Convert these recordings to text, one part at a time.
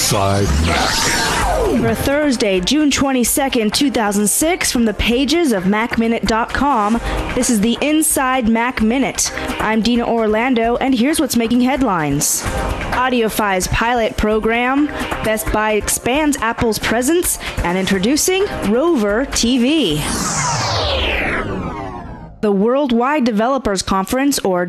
Inside Mac. For Thursday, June 22nd, 2006, from the pages of MacMinute.com, this is the Inside Mac Minute. I'm Dina Orlando, and here's what's making headlines. AudioFi's pilot program, Best Buy expands Apple's presence, and introducing Rover TV. The Worldwide Developers Conference, or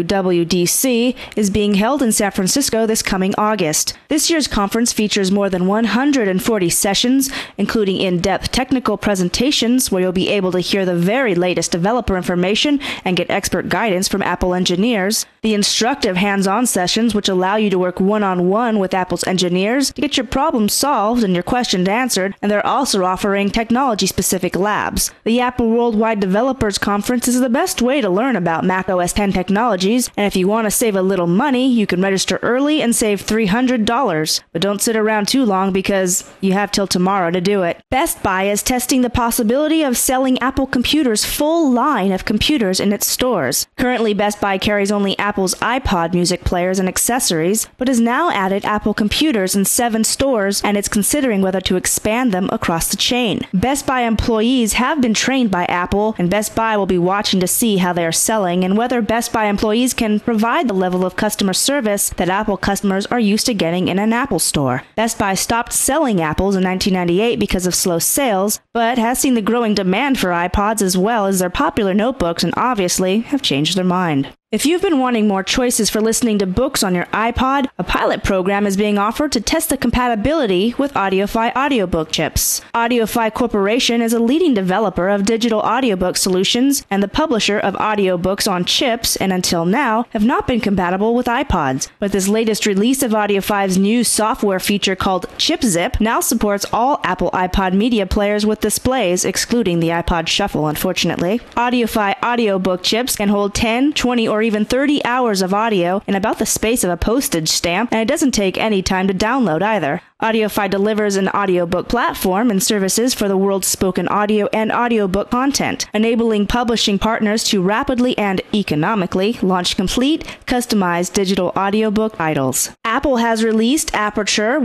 WWDC, is being held in San Francisco this coming August. This year's conference features more than 140 sessions, including in-depth technical presentations where you'll be able to hear the very latest developer information and get expert guidance from Apple engineers, the instructive hands-on sessions which allow you to work one-on-one with Apple's engineers to get your problems solved and your questions answered, and they're also offering technology-specific labs. The Apple Worldwide Developers Conference is the best way to learn about Mac OS X technologies, and if you want to save a little money, you can register early and save $300. But don't sit around too long because you have till tomorrow to do it. Best Buy is testing the possibility of selling Apple Computer's full line of computers in its stores. Currently, Best Buy carries only Apple's iPod music players and accessories, but has now added Apple Computers in 7 stores, and it's considering whether to expand them across the chain. Best Buy employees have been trained by Apple, and Best Buy will be watching to see how they are selling and whether Best Buy employees can provide the level of customer service that Apple customers are used to getting in an Apple store. Best Buy stopped selling Apples in 1998 because of slow sales, but has seen the growing demand for iPods as well as their popular notebooks and obviously have changed their mind. If you've been wanting more choices for listening to books on your iPod, a pilot program is being offered to test the compatibility with AudioFi audiobook chips. AudioFi Corporation is a leading developer of digital audiobook solutions and the publisher of audiobooks on chips, and until now have not been compatible with iPods. But this latest release of AudioFi's new software feature called ChipZip now supports all Apple iPod media players with displays, excluding the iPod Shuffle, unfortunately. AudioFi audiobook chips can hold 10, 20, or even 30 hours of audio in about the space of a postage stamp, and it doesn't take any time to download either. AudioFi delivers an audiobook platform and services for the world's spoken audio and audiobook content, enabling publishing partners to rapidly and economically launch complete, customized digital audiobook titles. Apple has released Aperture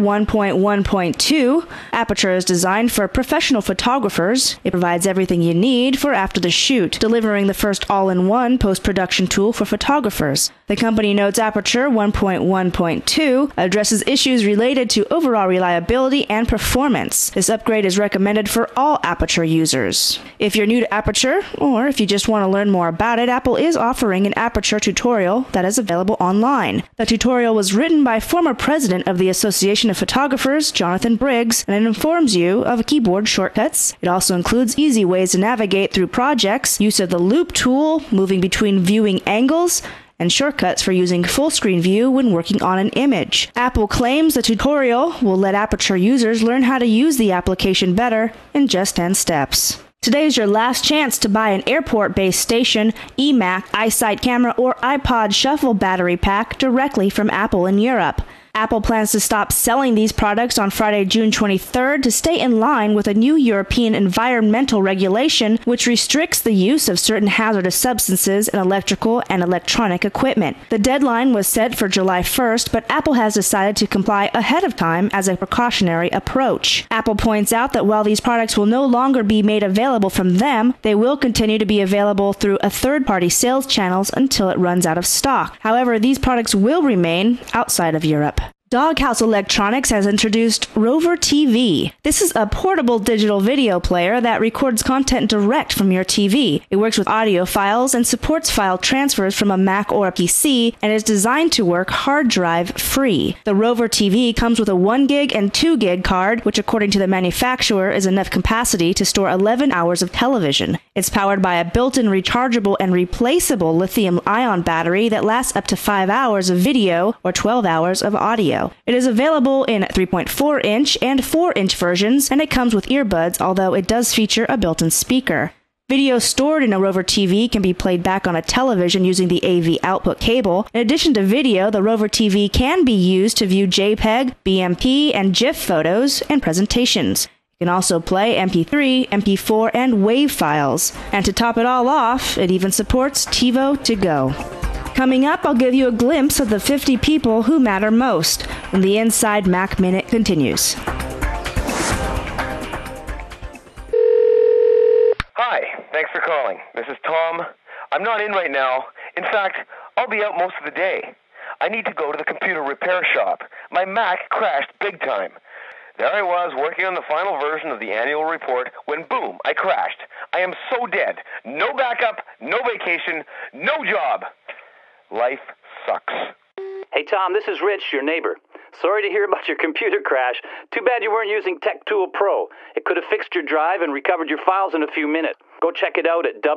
1.1.2. Aperture is designed for professional photographers. It provides everything you need for after the shoot, delivering the first all-in-one post-production tool for photographers. The company notes Aperture 1.1.2 addresses issues related to overall reliability and performance. This upgrade is recommended for all Aperture users. If you're new to Aperture, or if you just want to learn more about it, Apple is offering an Aperture tutorial that is available online. The tutorial was written by former president of the Association of Photographers, Jonathan Briggs, and it informs you of keyboard shortcuts. It also includes easy ways to navigate through projects, use of the loop tool, moving between viewing angles, and shortcuts for using full screen view when working on an image. Apple claims the tutorial will let Aperture users learn how to use the application better in just 10 steps. Today is your last chance to buy an airport-based station, eMac, iSight camera, or iPod Shuffle battery pack directly from Apple in Europe. Apple plans to stop selling these products on Friday, June 23rd to stay in line with a new European environmental regulation which restricts the use of certain hazardous substances in electrical and electronic equipment. The deadline was set for July 1st, but Apple has decided to comply ahead of time as a precautionary approach. Apple points out that while these products will no longer be made available from them, they will continue to be available through a third-party sales channels until it runs out of stock. However, these products will remain outside of Europe. Doghouse Electronics has introduced Rover TV. This is a portable digital video player that records content direct from your TV. It works with audio files and supports file transfers from a Mac or a PC and is designed to work hard drive free. The Rover TV comes with a 1 gig and 2 gig card, which according to the manufacturer is enough capacity to store 11 hours of television. It's powered by a built-in rechargeable and replaceable lithium-ion battery that lasts up to 5 hours of video or 12 hours of audio. It is available in 3.4-inch and 4-inch versions, and it comes with earbuds, although it does feature a built-in speaker. Video stored in a Rover TV can be played back on a television using the AV output cable. In addition to video, the Rover TV can be used to view JPEG, BMP, and GIF photos and presentations. You can also play MP3, MP4, and WAV files. And to top it all off, it even supports TiVo to go. Coming up, I'll give you a glimpse of the 50 people who matter most when the Inside Mac Minute continues. Hi, thanks for calling. This is Tom. I'm not in right now. In fact, I'll be out most of the day. I need to go to the computer repair shop. My Mac crashed big time. There I was, working on the final version of the annual report, when boom, I crashed. I am so dead. No backup, no vacation, no job. Life sucks. Hey Tom, this is Rich, your neighbor. Sorry to hear about your computer crash. Too bad you weren't using TechTool Pro. It could have fixed your drive and recovered your files in a few minutes. Go check it out at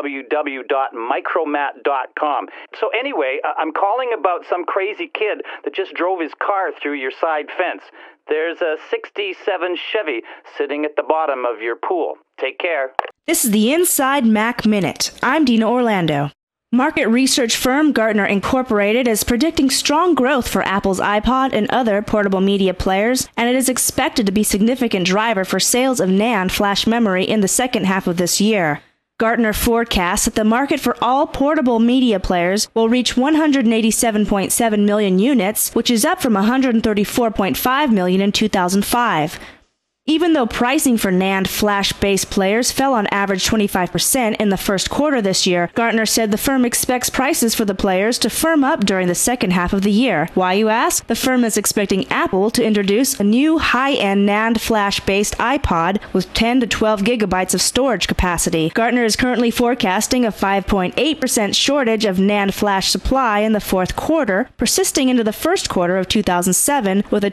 www.micromat.com. So anyway, I'm calling about some crazy kid that just drove his car through your side fence. There's a 67 Chevy sitting at the bottom of your pool. Take care. This is the Inside Mac Minute. I'm Dina Orlando. Market research firm Gartner Incorporated is predicting strong growth for Apple's iPod and other portable media players, and it is expected to be a significant driver for sales of NAND flash memory in the second half of this year. Gartner forecasts that the market for all portable media players will reach 187.7 million units, which is up from 134.5 million in 2005. Even though pricing for NAND flash-based players fell on average 25% in the first quarter this year, Gartner said the firm expects prices for the players to firm up during the second half of the year. Why, you ask? The firm is expecting Apple to introduce a new high-end NAND flash-based iPod with 10 to 12 gigabytes of storage capacity. Gartner is currently forecasting a 5.8% shortage of NAND flash supply in the fourth quarter, persisting into the first quarter of 2007 with a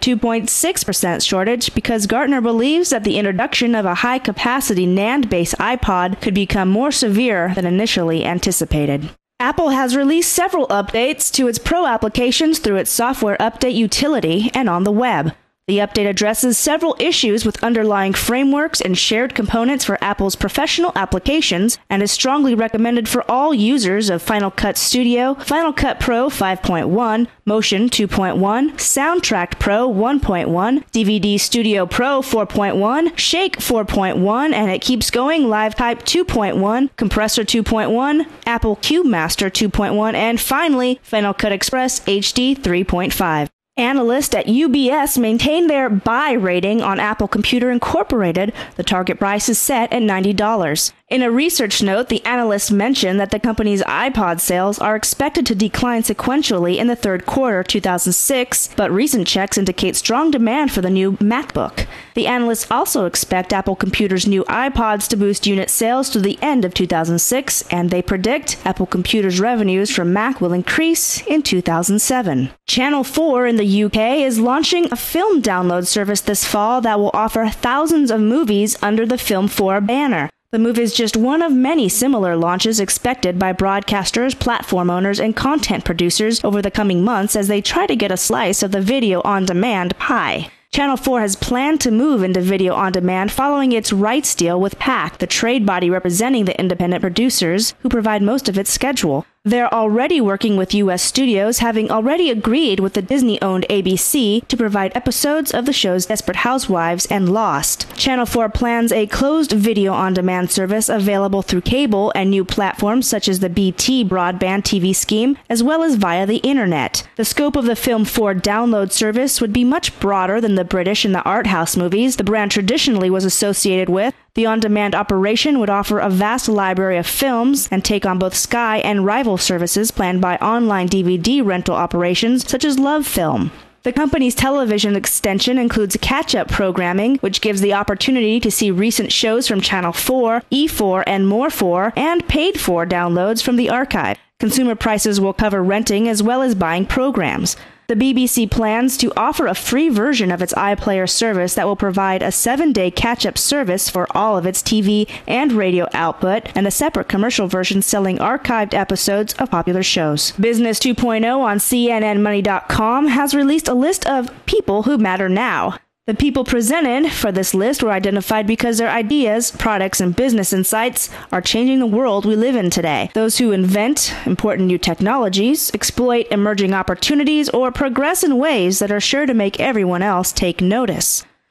2.6% shortage because Gartner believes that the introduction of a high-capacity NAND-based iPod could become more severe than initially anticipated. Apple has released several updates to its Pro applications through its software update utility and on the web. The update addresses several issues with underlying frameworks and shared components for Apple's professional applications and is strongly recommended for all users of Final Cut Studio, Final Cut Pro 5.1, Motion 2.1, Soundtrack Pro 1.1, DVD Studio Pro 4.1, Shake 4.1, and it keeps going, LiveType 2.1, Compressor 2.1, Apple CubeMaster 2.1, and finally, Final Cut Express HD 3.5. Analysts at UBS maintain their buy rating on Apple Computer Incorporated. The target price is set at $90. In a research note, the analysts mentioned that the company's iPod sales are expected to decline sequentially in the third quarter 2006, but recent checks indicate strong demand for the new MacBook. The analysts also expect Apple Computer's new iPods to boost unit sales to the end of 2006, and they predict Apple Computer's revenues from Mac will increase in 2007. Channel 4 in the UK is launching a film download service this fall that will offer thousands of movies under the Film 4 banner. The move is just one of many similar launches expected by broadcasters, platform owners, and content producers over the coming months as they try to get a slice of the video-on-demand pie. Channel 4 has planned to move into video on demand following its rights deal with PAC, the trade body representing the independent producers who provide most of its schedule. They're already working with U.S. studios, having already agreed with the Disney-owned ABC to provide episodes of the shows Desperate Housewives and Lost. Channel 4 plans a closed video-on-demand service available through cable and new platforms such as the BT broadband TV scheme, as well as via the internet. The scope of the Film 4 download service would be much broader than the British and the art house movies the brand traditionally was associated with. The on-demand operation would offer a vast library of films and take on both Sky and rival services planned by online DVD rental operations such as Love Film. The company's television extension includes catch-up programming, which gives the opportunity to see recent shows from Channel 4, E4, and More 4, and paid-for downloads from the archive. Consumer prices will cover renting as well as buying programs. The BBC plans to offer a free version of its iPlayer service that will provide a 7-day catch-up service for all of its TV and radio output, and a separate commercial version selling archived episodes of popular shows. Business 2.0 on CNNMoney.com has released a list of people who matter now. The people presented for this list were identified because their ideas, products, and business insights are changing the world we live in today. Those who invent important new technologies, exploit emerging opportunities, or progress in ways that are sure to make everyone else take notice.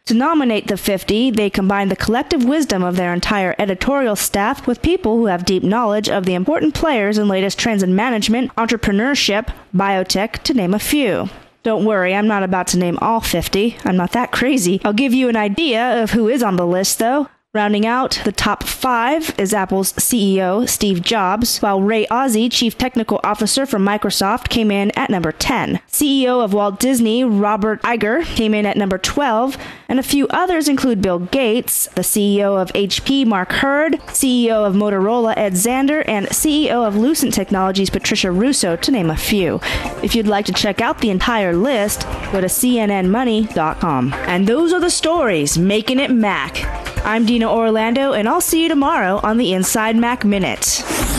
To nominate the 50, they combined the collective wisdom of their entire editorial staff with people who have deep knowledge of the important players and latest trends in management, entrepreneurship, biotech, to name a few. Don't worry, I'm not about to name all 50. I'm not that crazy. I'll give you an idea of who is on the list, though. Rounding out the top 5 is Apple's CEO, Steve Jobs, while Ray Ozzie, Chief Technical Officer from Microsoft, came in at number 10. CEO of Walt Disney, Robert Iger, came in at number 12, and a few others include Bill Gates, the CEO of HP, Mark Hurd, CEO of Motorola, Ed Zander, and CEO of Lucent Technologies, Patricia Russo, to name a few. If you'd like to check out the entire list, go to cnnmoney.com. And those are the stories making it Mac. I'm Dina Orlando, and I'll see you tomorrow on the Inside Mac Minute.